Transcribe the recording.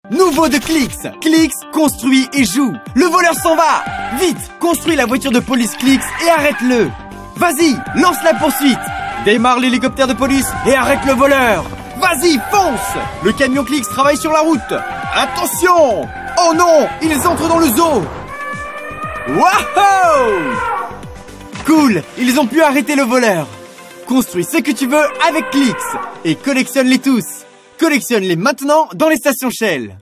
Nouveau de Clix. Clix construit et joue. Le voleur s'en va. Vite, construis la voiture de police Clix et arrête-le. Vas-y, lance la poursuite. Démarre l'hélicoptère de police et arrête le voleur. Vas-y, fonce. Le camion Clix travaille sur la route. Attention. Oh non, ils entrent dans le zoo. Wouhou! Cool, ils ont pu arrêter le voleur. Construis ce que tu veux avec Clix et collectionne-les tous. Collectionne-les maintenant dans les stations Shell.